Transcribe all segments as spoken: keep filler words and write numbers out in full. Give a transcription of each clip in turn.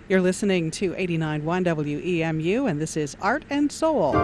You're listening to eighty-nine point one W E M U, and this is Art and Soul.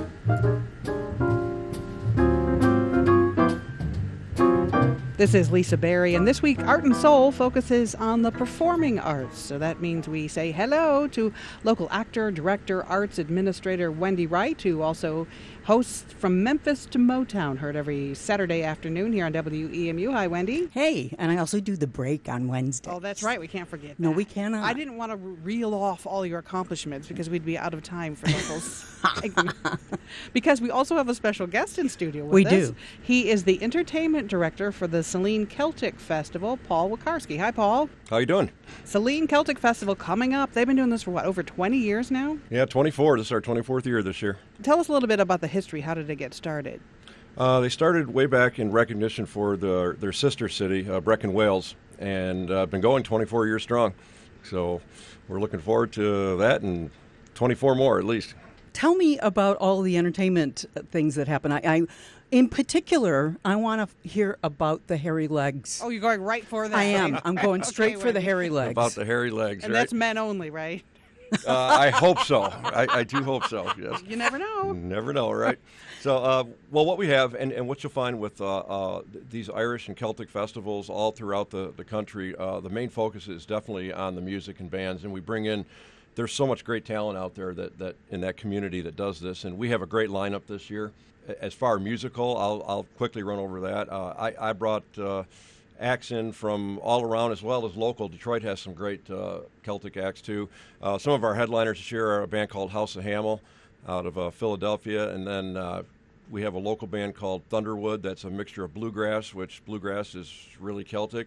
This is Lisa Berry, and this week Art and Soul focuses on the performing arts. So that means we say hello to local actor, director, arts administrator Wendy Wright, who also hosts From Memphis to Motown, heard every Saturday afternoon here on W E M U. Hi, Wendy. Hey, and I also do the break on Wednesday. Oh, that's right. We can't forget that. No, we cannot. I didn't want to reel off all your accomplishments because we'd be out of time for the whole segment. Because we also have a special guest in studio with we us. We do. He is the entertainment director for the Saline Celtic Festival, Paul Wakarski. Hi, Paul. How you doing? Saline Celtic Festival coming up. They've been doing this for, what, over twenty years now? Yeah, twenty-four. This is our twenty-fourth year this year. Tell us a little bit about the history. How did it get started? Uh, they started way back in recognition for the, their sister city, uh, Brecon, Wales, and uh, been going twenty-four years strong. So we're looking forward to that and twenty-four more at least. Tell me about all the entertainment things that happen. I, I in particular, I want to hear about the hairy legs. Oh, you're going right for that? I am. Right? I'm going straight okay, for the hairy legs. About the hairy legs, and right? that's men only, right? uh, I hope so. I, I do hope so, yes. You never know. Never know, right? So, uh, well, what we have, and, and what you'll find with uh, uh, these Irish and Celtic festivals all throughout the, the country, uh, the main focus is definitely on the music and bands, and we bring in, there's so much great talent out there that, that in that community that does this, and we have a great lineup this year. As far as musical, I'll, I'll quickly run over that. Uh, I, I brought uh, acts in from all around as well as local. Detroit has some great uh, Celtic acts too. Uh, some of our headliners this year are a band called House of Hamel out of uh, Philadelphia, and then uh, we have a local band called Thunderwood that's a mixture of bluegrass, which bluegrass is really Celtic,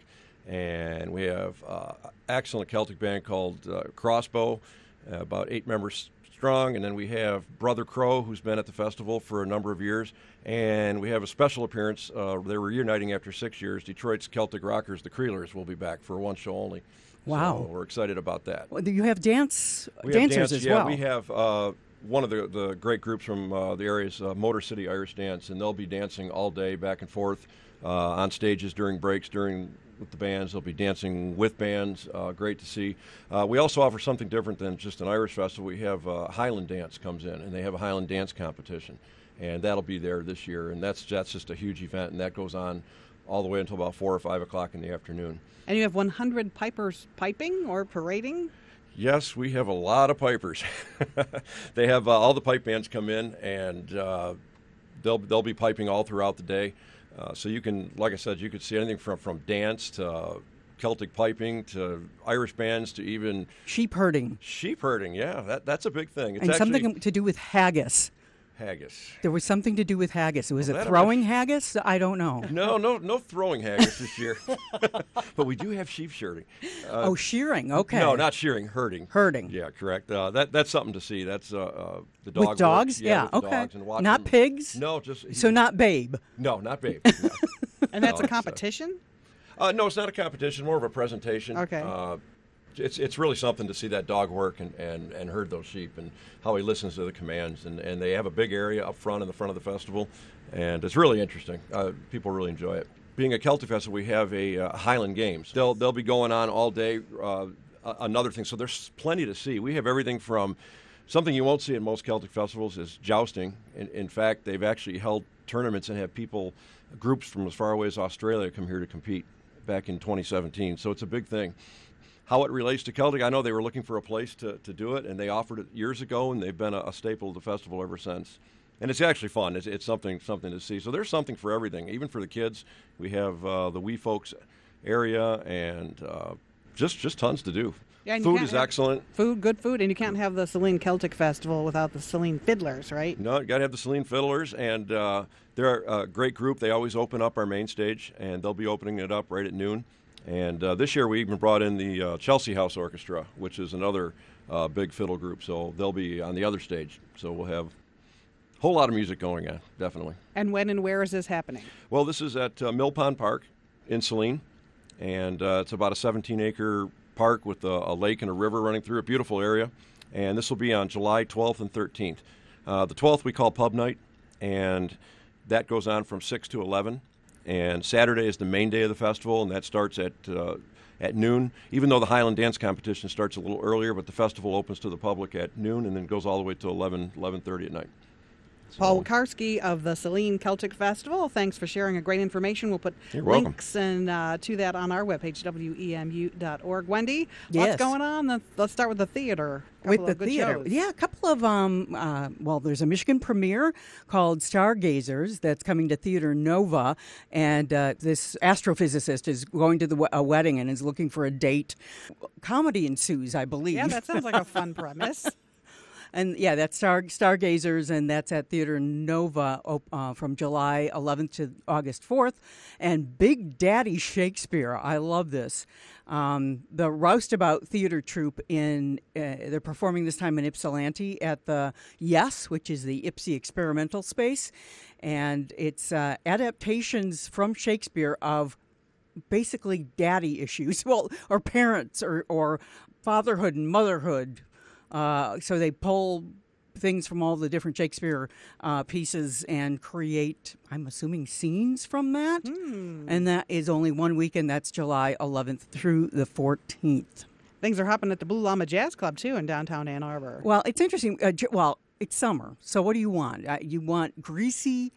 and we have uh, an excellent Celtic band called uh, Crossbow, uh, about eight members strong, and then we have Brother Crow, who's been at the festival for a number of years, and we have a special appearance. Uh, they're reuniting after six years. Detroit's Celtic Rockers, the Creelers, will be back for one show only. Wow. So we're excited about that. Well, you have dance we dancers have dance, as yeah, well. We have uh, one of the, the great groups from uh, the area is uh, Motor City Irish Dance, and they'll be dancing all day back and forth uh, on stages during breaks, during with the bands. They'll be dancing with bands. Uh, great to see. Uh, we also offer something different than just an Irish festival. We have uh, Highland Dance comes in, and they have a Highland Dance competition, and that'll be there this year. And that's that's just a huge event, and that goes on all the way until about four or five o'clock in the afternoon. And you have one hundred pipers piping or parading? Yes, we have a lot of pipers. They have uh, all the pipe bands come in, and uh, they'll they'll be piping all throughout the day. Uh, so you can, like I said, you could see anything from, from dance to uh, Celtic piping to Irish bands to even sheep herding. Sheep herding, yeah, that that's a big thing. It's and actually something to do with haggis. Haggis. There was something to do with haggis. Was well, it throwing haggis? I don't know. No, no, no throwing haggis this year. But we do have sheep shearing. Uh, oh, shearing. Okay. No, not shearing. Herding. Herding. Yeah, correct. Uh, that that's something to see. That's uh, uh, the dog. With dogs? Work. Yeah. yeah with okay. Dogs and watch not them. pigs. No, just so not Babe. No, not Babe. No. And that's no, a competition. Uh, uh, no, it's not a competition. More of a presentation. Okay. Uh, It's it's really something to see that dog work and, and, and herd those sheep and how he listens to the commands. And, and they have a big area up front in the front of the festival, and it's really interesting. Uh, people really enjoy it. Being a Celtic festival, we have a uh, Highland Games. They'll they'll be going on all day. Uh, another thing, so there's plenty to see. We have everything from something you won't see at most Celtic festivals is jousting. In, in fact, they've actually held tournaments and have people, groups from as far away as Australia, come here to compete back in twenty seventeen. So it's a big thing. How it relates to Celtic, I know they were looking for a place to, to do it, and they offered it years ago, and they've been a, a staple of the festival ever since. And it's actually fun. It's, it's something something to see. So there's something for everything, even for the kids. We have uh, the wee folks area, and uh, just just tons to do. Yeah, food is excellent. Food, good food, and you can't have the Saline Celtic Festival without the Saline Fiddlers, right? No, you got to have the Saline Fiddlers, and uh, they're a great group. They always open up our main stage, and they'll be opening it up right at noon. And uh, this year we even brought in the uh, Chelsea House Orchestra, which is another uh, big fiddle group. So they'll be on the other stage. So we'll have a whole lot of music going on, definitely. And when and where is this happening? Well, this is at uh, Mill Pond Park in Saline, and uh, it's about a seventeen-acre park with a, a lake and a river running through it. Beautiful area. And this will be on July twelfth and thirteenth. Uh, the twelfth we call Pub Night, and that goes on from six to eleven. And Saturday is the main day of the festival, and that starts at uh, at noon, even though the Highland Dance Competition starts a little earlier, but the festival opens to the public at noon and then goes all the way to eleven, eleven thirty at night. Paul Wakarski of the Saline Celtic Festival, thanks for sharing a great information. We'll put You're links and uh, to that on our webpage, W E M U dot org. Wendy, Yes. what's going on? Let's start with the theater. With Couple the of good theater. shows. Yeah, a couple of, um, uh, well, there's a Michigan premiere called Stargazers that's coming to Theater Nova, and uh, this astrophysicist is going to the w- a wedding and is looking for a date. Comedy ensues, I believe. Yeah, that sounds like a fun premise. And yeah, that's Star Stargazers, and that's at Theater Nova uh, from July eleventh to August fourth. And Big Daddy Shakespeare, I love this. Um, the Roustabout Theater Troupe in uh, they're performing this time in Ypsilanti at the Yes, which is the Ipsy Experimental Space, and it's uh, adaptations from Shakespeare of basically daddy issues, well, or parents, or or fatherhood and motherhood. Uh, so they pull things from all the different Shakespeare uh, pieces and create, I'm assuming, scenes from that. Hmm. And that is only one weekend. That's July eleventh through the fourteenth. Things are happening at the Blue Llama Jazz Club, too, in downtown Ann Arbor. Well, it's interesting. Uh, j- well, it's summer. So what do you want? Uh, you want greasy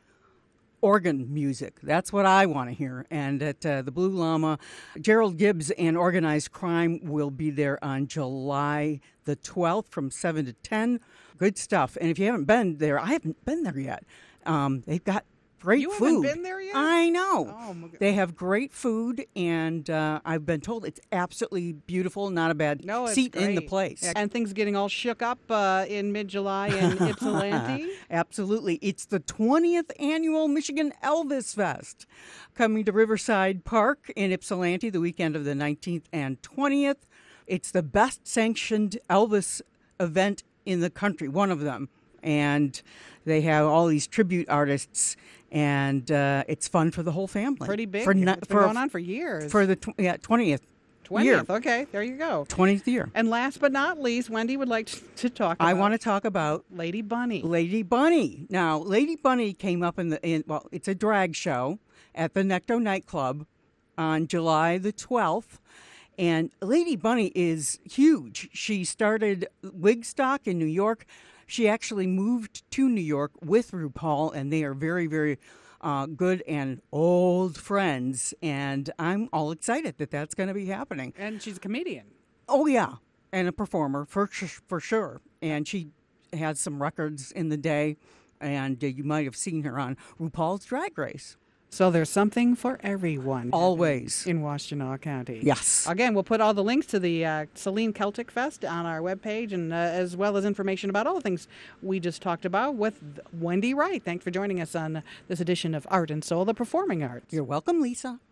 organ music. That's what I want to hear. And at uh, the Blue Llama, Gerald Gibbs and Organized Crime will be there on July the twelfth from seven to ten. Good stuff. And if you haven't been there, I haven't been there yet. Um, they've got great You food. haven't been there yet? I know. Oh, my God. They have great food, and uh, I've been told it's absolutely beautiful. Not a bad No, it's seat great. in the place. Yeah, and things getting all shook up uh, in mid-July in Ypsilanti. Absolutely. It's the twentieth annual Michigan Elvis Fest coming to Riverside Park in Ypsilanti the weekend of the nineteenth and twentieth. It's the best sanctioned Elvis event in the country, one of them. And they have all these tribute artists, and uh, it's fun for the whole family. Pretty big. For, It's been going on for years. For the tw- yeah, twentieth twentieth. year. Okay, there you go. twentieth year. And last but not least, Wendy would like to talk about I want to talk about Lady Bunny. Lady Bunny. Now, Lady Bunny came up in the in, well, it's a drag show at the Necto nightclub on July the twelfth. And Lady Bunny is huge. She started Wigstock in New York. She actually moved to New York with RuPaul, and they are very, very uh, good and old friends. And I'm all excited that that's going to be happening. And she's a comedian. Oh, yeah, and a performer for for sure. And she has some records in the day, and uh, you might have seen her on RuPaul's Drag Race. So there's something for everyone. Always. In Washtenaw County. Yes. Again, we'll put all the links to the uh, Saline Celtic Fest on our webpage, and uh, as well as information about all the things we just talked about with Wendy Wright. Thanks for joining us on this edition of Art and Soul, the Performing Arts. You're welcome, Lisa.